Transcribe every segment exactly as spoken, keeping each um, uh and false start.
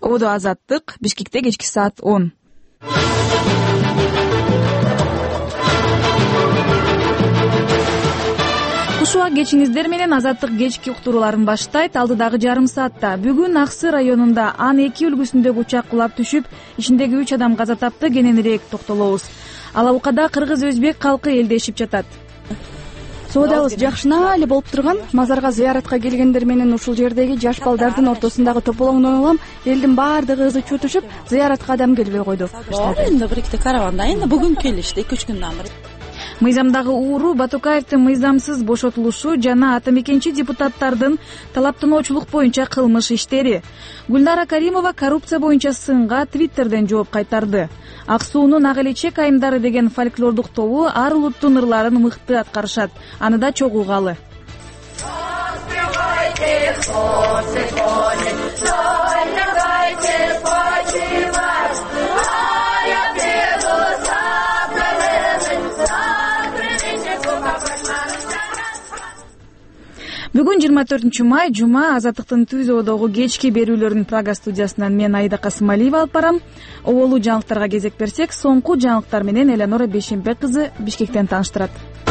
Ободо Азаттык, Бишкекте кечки саат он. Кушуа кечиңиздер менен Азаттык кечки уктурууларын баштайт. Алдыдагы жарым саатта бүгүн Аксы районунда Ан эки үлгүсүндөгү учак кулап түшүп, ичиндеги үч адам каза тапты. Кененирээк токтолобуз. Алабукада кыргыз-өзбек калкы элдешип жатат. Соодабыз жакшына эле болуп турган. Мазарга зыяратка келгендер менен ушул жердеги жаш балдардын ортосундагы тополоңдон улам элдин баардыгы ызы чуу түшүп, зыяратка адам келбей койду. Эми бир-экти караванда энди бүгүн келишти, эки үч күндөн бери. Мыйзамдагы ууру Батукаевдин мыйзамсыз бошотулушу жана ата мекенчи депутаттардын талаптоочулук боюнча кылмыш иштери. Гүлнара Каримова коррупция боюнча сынга Твиттерден жооп кайтарды. Ак суунун ак элечек айымдары деген фольклордук тобу ар улуттун ырларын мыкты аткарышат. Аны да чогулгалы. Бүгүн жыйырма төртүнчү май жума. Азаттыктын Түзөөдөгү кечки берүүлөрүн Прага студиясынан мен Айда Касымалиева алып барам. Оболу жаңылыктарга кезек берсек, соңку жаңылыктар менен Элеонора Бейшембек кызы Бишкектен тааныштырат.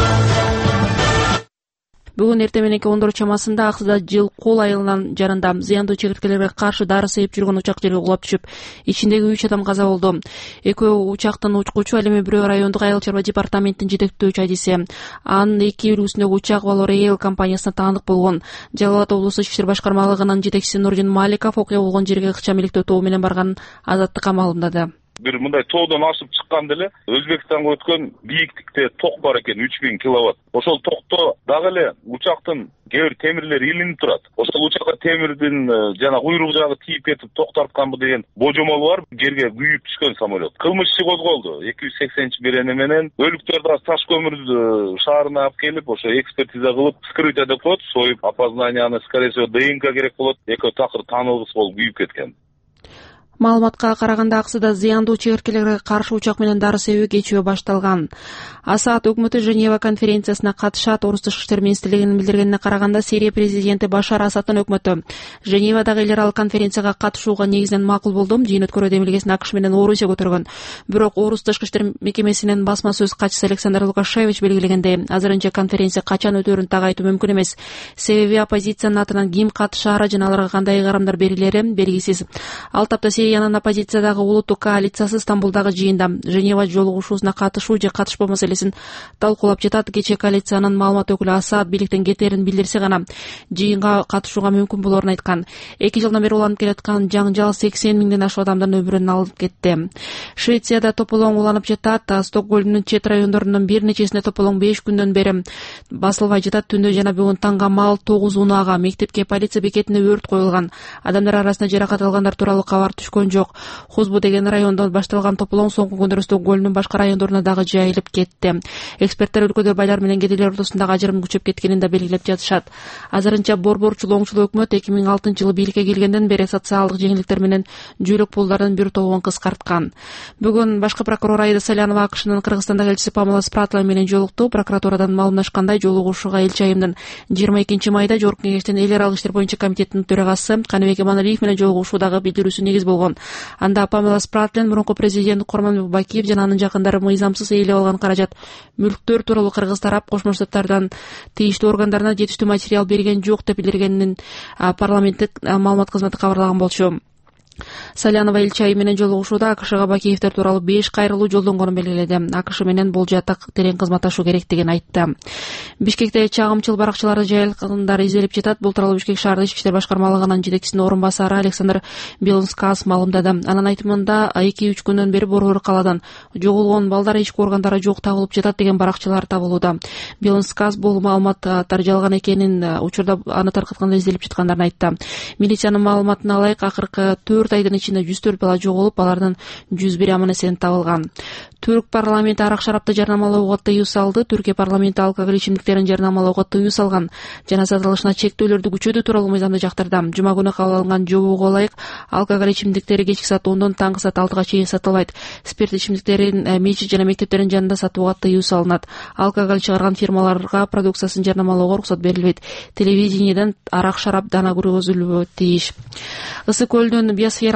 Бүгүн эртең мененки он төрт чамасында Аксыда Жыл кол айылынын жарында зыяндуу чегирткелерге каршы дары сыйып жүргөн учак жерге кулап түшүп, ичиндеги үч адам каза болду. Экөө учактын учкучу, ал эми бирөө райондук айыл чарба департаментинин жетектөөчү адиси. Ан эки үлгүсүндөгү учак Valorel компаниясына таандык болгон. Жалал Абад облустук ички иштер башкармалыгынын жетекчиси Нурдин Маликов окуя болгон жерге ыкчам иликтөө тобу менен барган Азаттыкка маалымдады. Бир мындай тоодон ашып чыкканда эле Өзбекстанга өткөн бийиктикте ток бар экен, үч миң киловатт. Ошол токто дагы эле учактын кээ бир темирлери илинип турат. Ошол учакка темирдин жана куйрук жагы тийип кетип ток тартканбы деген божомол бар. Жерге күйүп түшкөн самолет. Кылмыш иши козголду. эки жүз сексенинчи берени менен өлүктөрдү таш көмүр шаарына алып келип, ошо экспертиза кылып, вскрытие деп коет, союп, опознанияны, скорее всего, ДНК керек болот. Экөө такыр таанылгыс болуп күйүп кеткен. Маалыматка караганда Аксыда зыяндуу чегирткелерге каршы учак менен дары себүү кечөө башталган. Асаат өкмөтү Женева конференциясына катышат. Орус тышкы иштер министрлигинин билдиргенине караганда, Сирия президенти Башар Асадтын өкмөтү Женевадагы эл аралык конференцияга катышууга негизинен макул болду. Жыйын өткөрүү демилгесин АКШ менен Орусия көтөргөн. Бирок Орус тышкы иштер мекемесинин басма сөз катчысы Александр Лукашевич белгилегендей, азырынча конференция качан өтөөрүн так айтуу мүмкүн эмес. Себеби оппозициянын атынан ким катышаары жана аларга кандай ыйгарымдар берилери белгисиз. Ал тапта Сириянын оппозициядагы улуттук коалициясы Стамбулдагы жыйында Женева жолугушуусуна катышуу же катышпоо маселесин талкуулап жатат. Кечээ коалициянын маалымат өкүлү Асад бийликтен кетерин билдирсе гана жыйынга катышууга мүмкүн болоорун айткан. Эки жылдан бери уланып келаткан жаңжал сексен миңден ашык адамдын өмүрүн алып кетти. Швецияда тополоң уланып жатат. Стокгольмдун чет райондорунун бир нечесинде тополоң беш күндөн бери басылбай жатат. Түндө жана бүгүн таңга маал тогуз унаага мектепке, полиция бекетине өрт коюлган. Адамдар арасында жаракат алгандар тууралуу кабар түшкөн жок. Хузбу деген райондон башталган тополоң соңку күндөрү Стокгольмдун башка райондоруна дагы жайылып кетти. Эксперттер өлкөдө байлар менен кедейлер ортосундагы ажырым күчөп кеткенин да белгилеп жатышат. Азырынча борборчул оңчул өкмөт эки миң алтынчы жылы бийликке келгенден бери социалдык жеңилдиктер менен жөлөк пулдардын бир тобун кыскарткан. Бүгүн башкы прокурор Аида Салянова АКШнын Кыргызстандагы элчиси Памела Спратлова менен жолукту. Прокуратурадан маалымдашкандай, жолугушууга элчи айымдын жыйырма экинчи майда Жогорку Кеңештин эл аралык иштер боюнча комитетинин төрагасы Каныбек Эманалиев менен жолугушуудагы билдирүүсү негиз болгон. Анда Памела Спратлин мурунку президент Курманбек Бакиев жана анын жакындары мыйзамсыз ээлеп алган каражат, мүлктөр тууралуу Кыргыз тарап Кошмо Штаттардан тийиштүү органдарына жетиштүү материал берген жок деп билдиргенин парламенттик маалымат кызматы кабарлаган болчу. Салянова элчи айым менен жолугушууда АКШга Бакиевдер тууралуу беш кайрылуу жолдонгонун белгиледи. АКШ менен бул жатак терең кызматташуу керектигин айтты. Бишкекте чагымчыл баракчаларды жайылгандар изделип жатат. Бул тууралуу Бишкек шаардык ички иштер башкармалыгынын жетекчисинин орун басары Александр Белунскас маалымдады. Анын айтымында эки үч күндөн бери борбор калаадан жоголгон балдар ички органдары жок табылып жатат деген баракчалар табылууда. Белунскас бул маалыматтар жалган экенин, учурда аны таркатканда изделип жаткандарын айтты. Милициянын маалыматына ылайык акыркы төрт айдын ичинде жүз төрт бала жоголуп, алардын жүз бири аман эсен табылган. Түрк парламенти арак шарапты жарнамалоого тыюу салды. Түркия парламенти алкоголь ичимдиктерин жарнамалоого тыюу салган жана сатылышына чектөөлөрдү күчөтүү тууралуу мыйзамды жактырды. Жума күнү кабыл алынган жобого ылайык алкоголь ичимдиктери кечки саат ондон таңкы саат алтыга чейин сатылбайт. Спирт ичимдиктерин мечит жана мектептердин жанында сатууга тыюу салынат. Алкоголь чыгарган фирмаларга продукциясын жарнамалоого уруксат берилбейт. Телевидениеден арак шарап дана көргөзүлбөй тийиш. Ысык көлдүн биосфера